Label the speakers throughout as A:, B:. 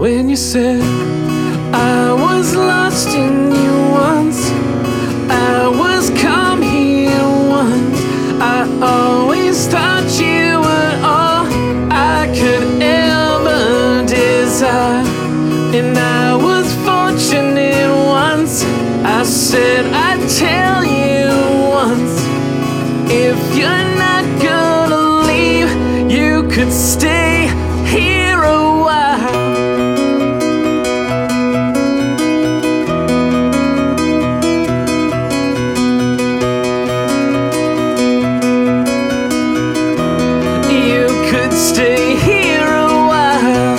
A: when you said I was lost in you once, I was come here once. I always thought you were all I could ever desire, and I was fortunate once. I said I'd tell you once, if you're not gonna leave, you could stay here a while. You could stay here a while.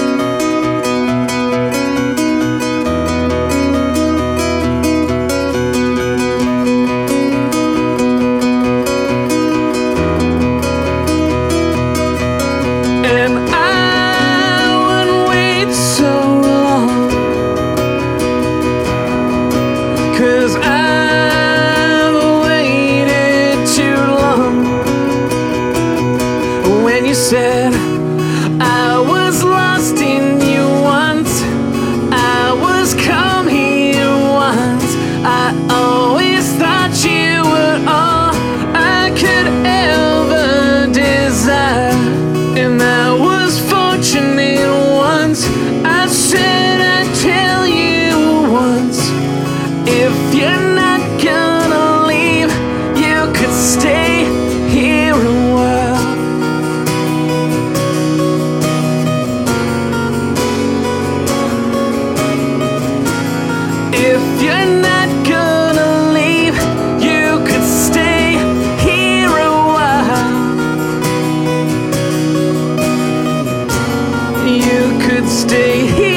A: And I wouldn't wait so long, 'cause I've waited too long. When you said I was lost in you once, I was come here once. I always thought you were all I could ever desire, and I was fortunate once. I said I'd tell you once, if you're not gonna leave, you could stay here a while. If you're not gonna leave, you could stay here a while. You could stay here.